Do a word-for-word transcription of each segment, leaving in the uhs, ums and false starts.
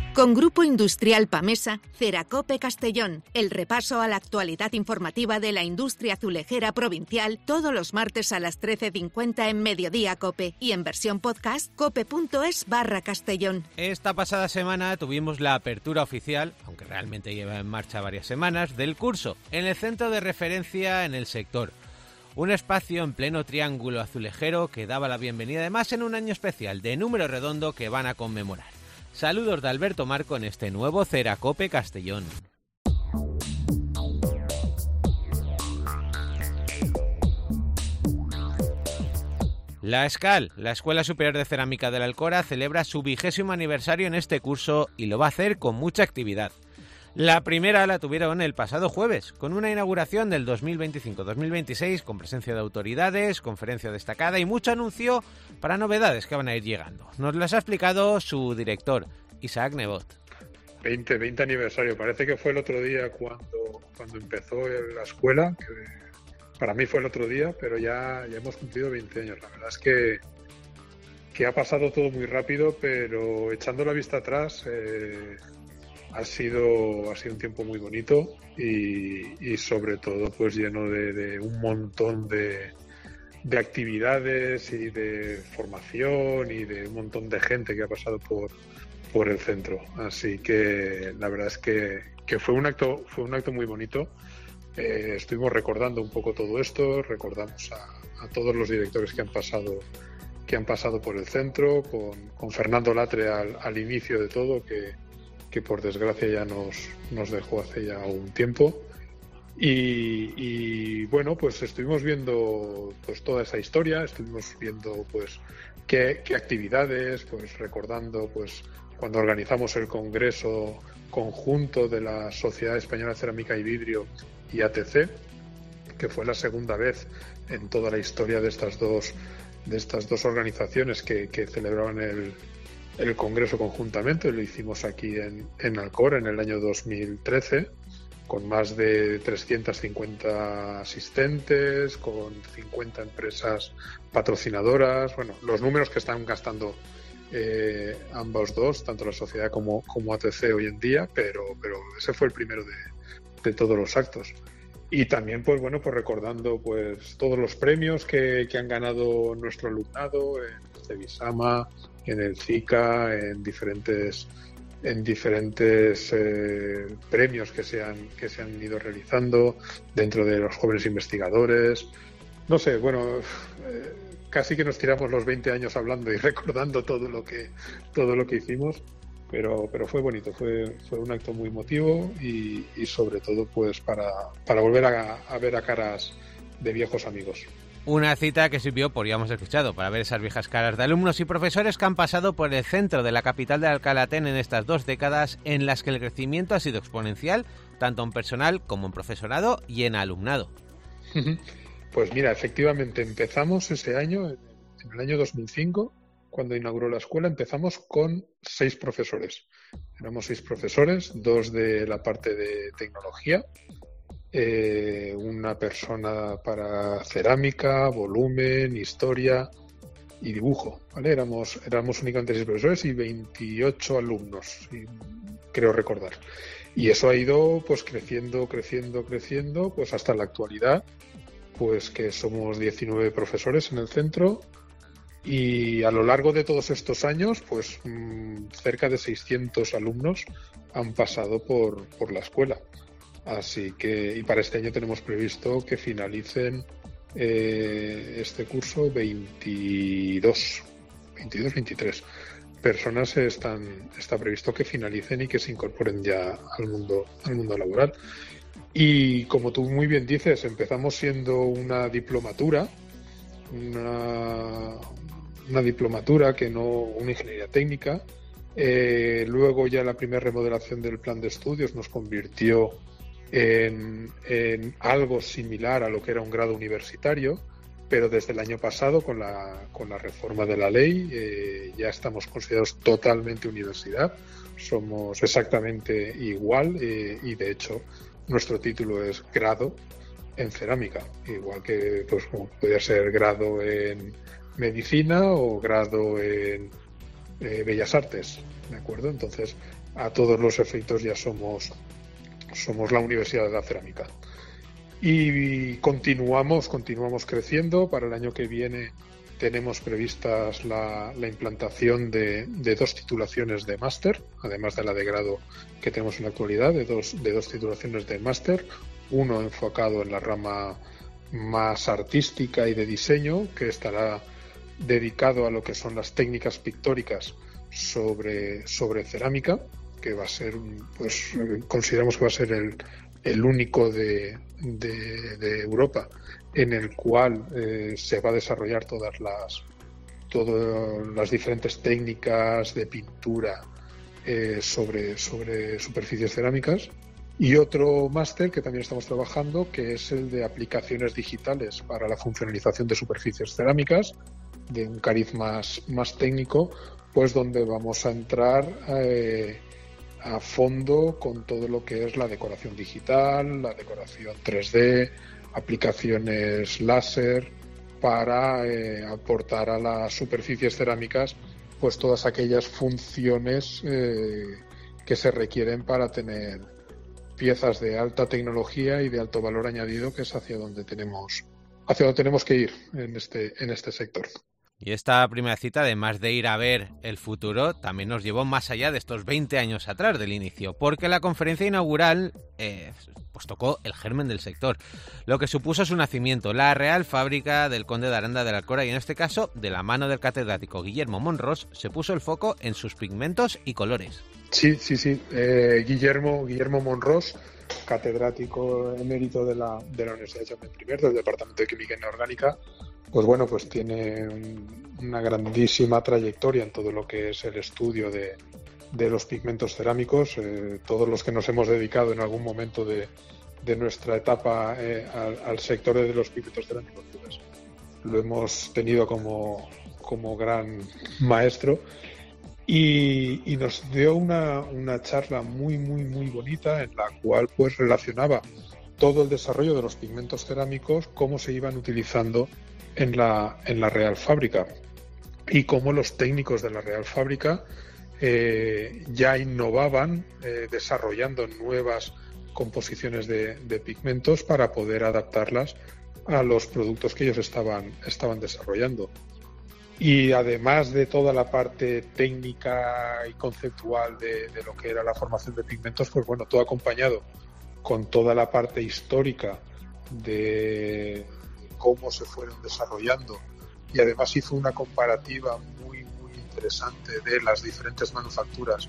Con Grupo Industrial Pamesa, Ceracope Castellón, el repaso a la actualidad informativa de la industria azulejera provincial todos los martes a las trece cincuenta en Mediodía Cope y en versión podcast cope.es barra Castellón. Esta pasada semana tuvimos la apertura oficial, aunque realmente lleva en marcha varias semanas, del curso en el centro de referencia en el sector. Un espacio en pleno triángulo azulejero que daba la bienvenida además en un año especial de número redondo que van a conmemorar. Saludos de Alberto Marco en este nuevo Ceracope Castellón. La ESCAL, la Escuela Superior de Cerámica de la Alcora, celebra su vigésimo aniversario en este curso y lo va a hacer con mucha actividad. La primera la tuvieron el pasado jueves, con una inauguración del dos mil veinticinco dos mil veintiséis con presencia de autoridades, conferencia destacada y mucho anuncio para novedades que van a ir llegando. Nos las ha explicado su director, Isaac Nebot. veinte, veinte aniversario, parece que fue el otro día cuando, cuando empezó la escuela, que para mí fue el otro día, pero ya, ya hemos cumplido veinte años. La verdad es que, que ha pasado todo muy rápido, pero echando la vista atrás... Eh, Ha sido, ha sido un tiempo muy bonito y, y sobre todo pues lleno de, de un montón de, de actividades y de formación y de un montón de gente que ha pasado por, por el centro. Así que la verdad es que, que fue un acto, fue un acto muy bonito. Eh, estuvimos recordando un poco todo esto, recordamos a, a todos los directores que han pasado que han pasado por el centro, con, con Fernando Latre al, al inicio de todo, que que por desgracia ya nos, nos dejó hace ya un tiempo. Y, y bueno, pues estuvimos viendo pues toda esa historia, estuvimos viendo pues qué, qué actividades, pues recordando pues cuando organizamos el congreso conjunto de la Sociedad Española de Cerámica y Vidrio y A T C, que fue la segunda vez en toda la historia de estas dos, de estas dos organizaciones que, que celebraban el el congreso conjuntamente. Lo hicimos aquí en, en Alcora en el año dos mil trece, con más de trescientos cincuenta asistentes, con cincuenta empresas patrocinadoras. Bueno, los números que están gastando eh, ambos dos, tanto la sociedad como, como A T C hoy en día, pero, pero ese fue el primero de, de todos los actos. Y también, pues bueno, pues recordando pues todos los premios que, que han ganado nuestro alumnado en Cebisama, en el CICA, en diferentes en diferentes eh, premios que se han que se han ido realizando dentro de los jóvenes investigadores. No sé, bueno, eh, casi que nos tiramos los veinte años hablando y recordando todo lo que todo lo que hicimos, pero pero fue bonito, fue fue un acto muy emotivo y, y sobre todo pues para para volver a, a ver a caras de viejos amigos. Una cita que sirvió, por ya hemos escuchado, para ver esas viejas caras de alumnos y profesores que han pasado por el centro de la capital de Alcalatén en estas dos décadas en las que el crecimiento ha sido exponencial, tanto en personal como en profesorado y en alumnado. Pues mira, efectivamente empezamos ese año, en el año dos mil cinco, cuando inauguró la escuela, empezamos con seis profesores. Éramos seis profesores, dos de la parte de tecnología, Eh, una persona para cerámica, volumen, historia y dibujo, ¿vale? Éramos, éramos únicamente seis profesores y veintiocho alumnos, creo recordar. Y eso ha ido pues creciendo, creciendo, creciendo, pues hasta la actualidad, pues que somos diecinueve profesores en el centro y a lo largo de todos estos años, pues mmm, cerca de seiscientos alumnos han pasado por, por la escuela. Así que, y para este año tenemos previsto que finalicen eh, este curso veintidós, veintidós, veintitrés personas están, está previsto que finalicen y que se incorporen ya al mundo, al mundo laboral. Y como tú muy bien dices, empezamos siendo una diplomatura, una, una diplomatura que no, una ingeniería técnica. Eh, luego ya la primera remodelación del plan de estudios nos convirtió En, en algo similar a lo que era un grado universitario, pero desde el año pasado con la, con la reforma de la ley eh, ya estamos considerados totalmente universidad, somos exactamente igual eh, y de hecho nuestro título es grado en cerámica, igual que pues como podría ser grado en medicina o grado en eh, Bellas Artes, ¿de acuerdo? Entonces, a todos los efectos ya somos, somos la Universidad de la Cerámica. Y continuamos, continuamos creciendo. Para el año que viene tenemos previstas la, la implantación de, de dos titulaciones de máster, además de la de grado que tenemos en la actualidad, de dos, de dos titulaciones de máster, uno enfocado en la rama más artística y de diseño, que estará dedicado a lo que son las técnicas pictóricas sobre, sobre cerámica, que va a ser, pues consideramos que va a ser el, el único de, de, de Europa en el cual eh, se va a desarrollar todas las todas las diferentes técnicas de pintura eh, sobre, sobre superficies cerámicas. Y otro máster que también estamos trabajando, que es el de aplicaciones digitales para la funcionalización de superficies cerámicas, de un cariz más, más técnico, pues donde vamos a entrar eh, a fondo con todo lo que es la decoración digital, la decoración tres D, aplicaciones láser, para eh, aportar a las superficies cerámicas pues todas aquellas funciones eh, que se requieren para tener piezas de alta tecnología y de alto valor añadido, que es hacia donde tenemos hacia donde tenemos que ir en este en este sector. Y esta primera cita, además de ir a ver el futuro, también nos llevó más allá de estos veinte años atrás del inicio, porque la conferencia inaugural eh, pues tocó el germen del sector, lo que supuso su nacimiento, la Real Fábrica del Conde de Aranda de la Alcora, y en este caso, de la mano del catedrático Guillermo Monros, se puso el foco en sus pigmentos y colores. Sí, sí, sí. Eh, Guillermo, Guillermo Monros, catedrático emérito de la, de la Universidad de Jaume primero, del Departamento de Química Inorgánica, pues bueno, pues tiene un, una grandísima trayectoria en todo lo que es el estudio de, de los pigmentos cerámicos. Eh, todos los que nos hemos dedicado en algún momento de, de nuestra etapa eh, al, al sector de los pigmentos cerámicos, pues lo hemos tenido como, como gran maestro. Y, y nos dio una, una charla muy, muy, muy bonita, en la cual pues relacionaba todo el desarrollo de los pigmentos cerámicos, cómo se iban utilizando en la, en la Real Fábrica y cómo los técnicos de la Real Fábrica eh, ya innovaban eh, desarrollando nuevas composiciones de, de pigmentos para poder adaptarlas a los productos que ellos estaban, estaban desarrollando. Y además de toda la parte técnica y conceptual de, de lo que era la formación de pigmentos, pues bueno, todo acompañado con toda la parte histórica de cómo se fueron desarrollando, y además hizo una comparativa muy muy interesante de las diferentes manufacturas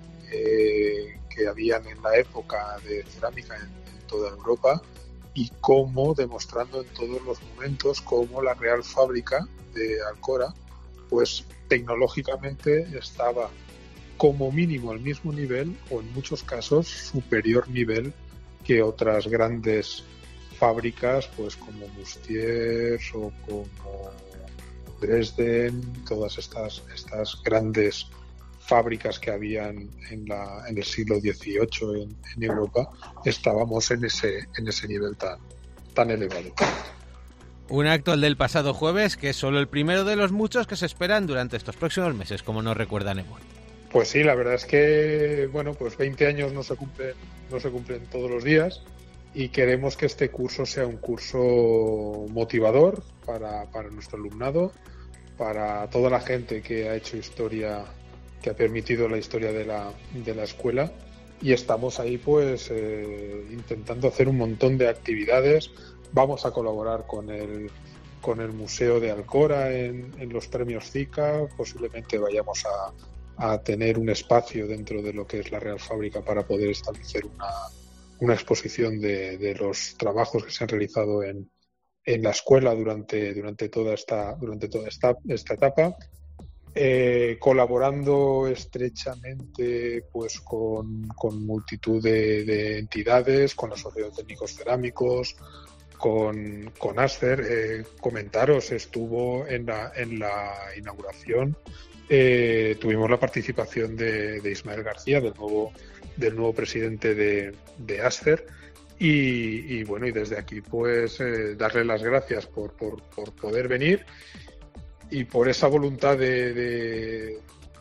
eh, que habían en la época de cerámica en, en toda Europa, y cómo, demostrando en todos los momentos cómo la Real Fábrica de Alcora pues tecnológicamente estaba como mínimo al mismo nivel, o en muchos casos superior nivel, que otras grandes fábricas pues como Mustiers o como Dresden, todas estas estas grandes fábricas que habían en la en el siglo dieciocho en, en Europa. Estábamos en ese en ese nivel tan tan elevado. Un acto, el del pasado jueves, que es solo el primero de los muchos que se esperan durante estos próximos meses, como nos recuerda Nemo. Pues sí, la verdad es que bueno, pues veinte años no se cumplen no se cumplen todos los días. Y queremos que este curso sea un curso motivador para, para nuestro alumnado, para toda la gente que ha hecho historia, que ha permitido la historia de la, de la escuela. Y estamos ahí pues eh, intentando hacer un montón de actividades. Vamos a colaborar con el, con el Museo de Alcora en, en los premios Zika. Posiblemente vayamos a, a tener un espacio dentro de lo que es la Real Fábrica para poder establecer una una exposición de, de los trabajos que se han realizado en, en la escuela durante, durante toda esta, durante toda esta, esta etapa, eh, colaborando estrechamente pues con, con multitud de, de entidades, con la Sociedad de Técnicos Cerámicos, con, con Aster. Eh, comentaros, estuvo en la, en la inauguración, eh, tuvimos la participación de, de Ismael García, del nuevo del nuevo presidente de, de Aster, y, y bueno, y desde aquí pues eh, darle las gracias por, por, por poder venir y por esa voluntad de, de,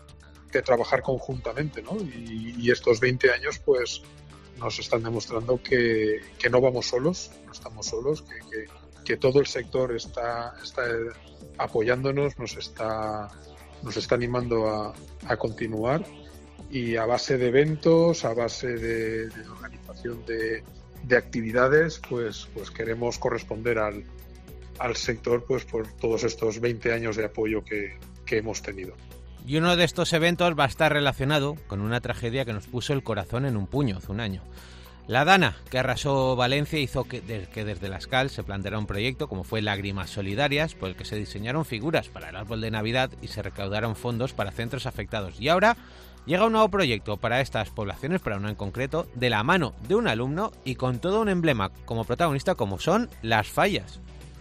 de trabajar conjuntamente, ¿no? Y, y estos veinte años, pues, nos están demostrando que, que no vamos solos, no estamos solos, que, que, que todo el sector está, está apoyándonos, nos está, nos está animando a, a continuar, y a base de eventos, a base de, de organización de, de actividades, pues, pues queremos corresponder al, al sector, pues por todos estos veinte años de apoyo que, que hemos tenido. Y uno de estos eventos va a estar relacionado con una tragedia que nos puso el corazón en un puño hace un año. La Dana, que arrasó Valencia, hizo que, de, que desde la SCAL se planteara un proyecto como fue Lágrimas Solidarias, por el que se diseñaron figuras para el árbol de Navidad y se recaudaron fondos para centros afectados. Y ahora llega un nuevo proyecto para estas poblaciones, para uno en concreto, de la mano de un alumno y con todo un emblema como protagonista, como son las fallas.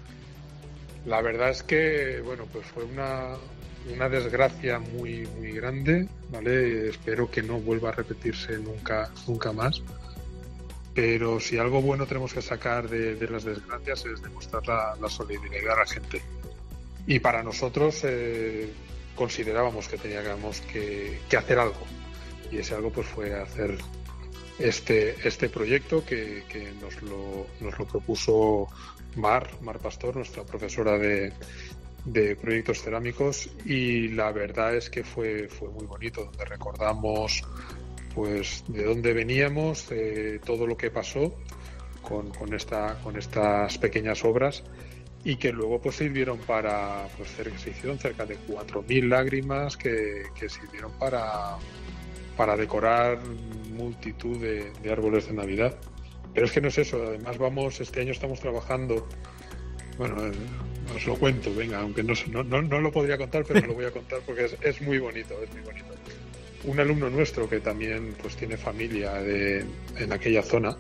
La verdad es que, bueno, pues fue una... una desgracia muy muy grande, ¿vale? Espero que no vuelva a repetirse nunca nunca más, pero si algo bueno tenemos que sacar de, de las desgracias es demostrar la, la solidaridad a la gente, y para nosotros eh, considerábamos que teníamos que, que hacer algo, y ese algo pues fue hacer este este proyecto que, que nos lo nos lo propuso Mar Mar Pastor, nuestra profesora de de proyectos cerámicos, y la verdad es que fue fue muy bonito, donde recordamos pues de dónde veníamos, eh, todo lo que pasó con, con esta con estas pequeñas obras, y que luego pues sirvieron para pues se hicieron cerca de cuatro mil lágrimas que, que sirvieron para para decorar multitud de, de árboles de Navidad. Pero es que no es eso, además vamos este año estamos trabajando, bueno, os lo cuento, venga, aunque no, no, no, no lo podría contar, pero lo voy a contar porque es, es muy bonito, es muy bonito. Un alumno nuestro que también pues tiene familia de, en aquella zona,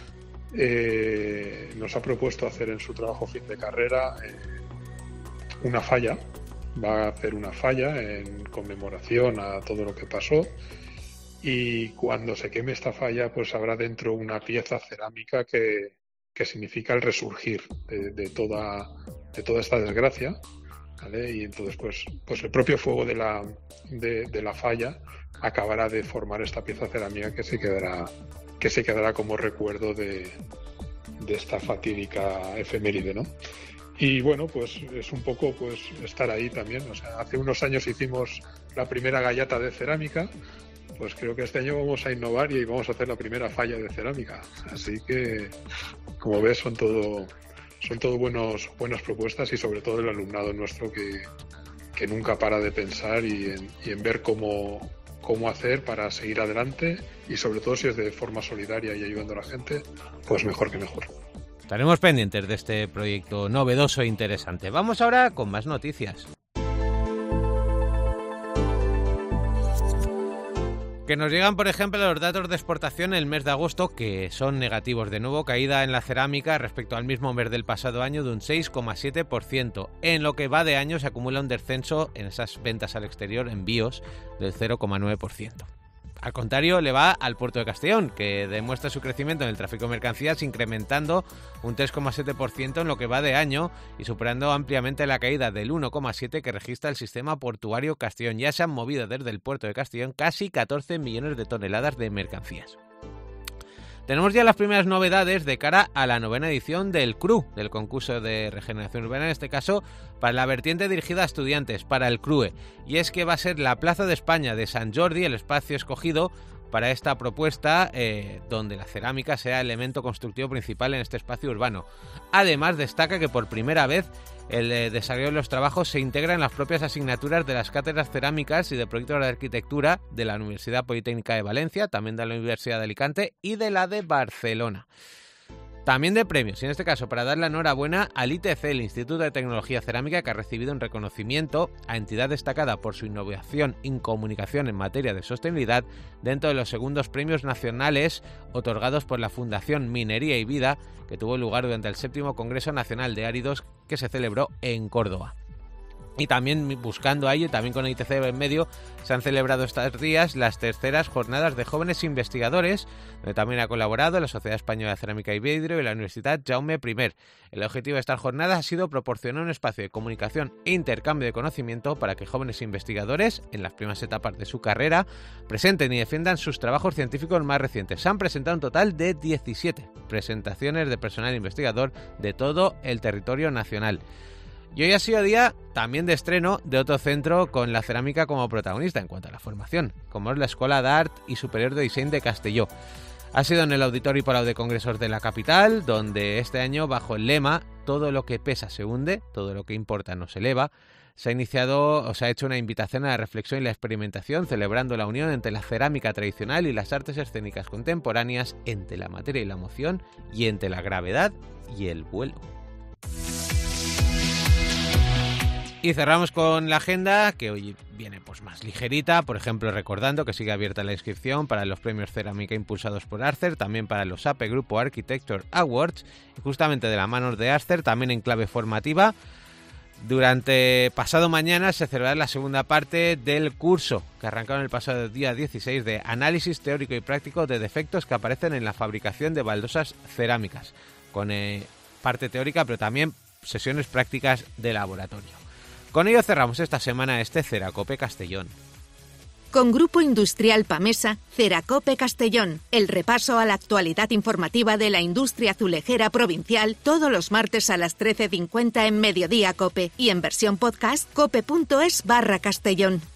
eh, nos ha propuesto hacer en su trabajo fin de carrera eh, una falla, va a hacer una falla en conmemoración a todo lo que pasó, y cuando se queme esta falla pues habrá dentro una pieza cerámica que, que significa el resurgir de, de toda de toda esta desgracia, ¿vale? Y entonces pues pues el propio fuego de la de, de la falla acabará de formar esta pieza cerámica que se quedará que se quedará como recuerdo de, de esta fatídica efeméride, ¿no? Y bueno, pues es un poco pues estar ahí también, o sea, hace unos años hicimos la primera gallata de cerámica, pues creo que este año vamos a innovar y vamos a hacer la primera falla de cerámica, así que como ves son todo Son todo buenos, buenas propuestas, y sobre todo el alumnado nuestro que, que nunca para de pensar y en, y en ver cómo, cómo hacer para seguir adelante, y sobre todo si es de forma solidaria y ayudando a la gente, pues mejor que mejor. Estaremos pendientes de este proyecto novedoso e interesante. Vamos ahora con más noticias. Que nos llegan, por ejemplo, los datos de exportación en el mes de agosto, que son negativos de nuevo, caída en la cerámica respecto al mismo mes del pasado año de un seis coma siete por ciento. En lo que va de año se acumula un descenso en esas ventas al exterior, envíos, del cero coma nueve por ciento. Al contrario, le va al puerto de Castellón, que demuestra su crecimiento en el tráfico de mercancías, incrementando un tres coma siete por ciento en lo que va de año y superando ampliamente la caída del uno coma siete por ciento que registra el sistema portuario Castellón. Ya se han movido desde el puerto de Castellón casi catorce millones de toneladas de mercancías. Tenemos ya las primeras novedades de cara a la novena edición del C R U, del concurso de regeneración urbana, en este caso para la vertiente dirigida a estudiantes, para el C R U E. Y es que va a ser la Plaza de España de Sant Jordi el espacio escogido para esta propuesta, eh, donde la cerámica sea el elemento constructivo principal en este espacio urbano. Además, destaca que por primera vez el eh, desarrollo de los trabajos se integra en las propias asignaturas de las cátedras cerámicas y de proyectos de arquitectura de la Universidad Politécnica de Valencia, también de la Universidad de Alicante y de la de Barcelona. También de premios, y en este caso para dar la enhorabuena al I T C, el Instituto de Tecnología Cerámica, que ha recibido un reconocimiento a entidad destacada por su innovación en comunicación en materia de sostenibilidad dentro de los segundos premios nacionales otorgados por la Fundación Minería y Vida, que tuvo lugar durante el séptimo Congreso Nacional de Áridos que se celebró en Córdoba. Y también buscando a ello, y también con I T C en medio, se han celebrado estos días las terceras jornadas de jóvenes investigadores, donde también ha colaborado la Sociedad Española de Cerámica y Vidrio y la Universidad Jaume I. El objetivo de estas jornadas ha sido proporcionar un espacio de comunicación e intercambio de conocimiento para que jóvenes investigadores, en las primeras etapas de su carrera, presenten y defiendan sus trabajos científicos más recientes. Se han presentado un total de diecisiete presentaciones de personal investigador de todo el territorio nacional. Y hoy ha sido día también de estreno de otro centro con la cerámica como protagonista en cuanto a la formación, como es la Escuela d'Art y Superior de Diseño de Castelló. Ha sido en el Auditorio Palau de Congresos de la capital, donde este año, bajo el lema "Todo lo que pesa se hunde, todo lo que importa no se eleva", se ha iniciado o se ha hecho una invitación a la reflexión y la experimentación, celebrando la unión entre la cerámica tradicional y las artes escénicas contemporáneas, entre la materia y la emoción, y entre la gravedad y el vuelo. Y cerramos con la agenda, que hoy viene pues más ligerita, por ejemplo recordando que sigue abierta la inscripción para los premios Cerámica impulsados por Arcer, también para los A P E Grupo Architecture Awards, y justamente de la mano de Arcer, también en clave formativa. Durante pasado mañana se celebrará la segunda parte del curso, que arrancaron el pasado día dieciséis, de análisis teórico y práctico de defectos que aparecen en la fabricación de baldosas cerámicas, con eh, parte teórica pero también sesiones prácticas de laboratorio. Con ello cerramos esta semana este Ceracope Castellón. Con Grupo Industrial Pamesa, Ceracope Castellón, el repaso a la actualidad informativa de la industria azulejera provincial, todos los martes a las trece cincuenta en Mediodía Cope y en versión podcast cope punto es barra Castellón.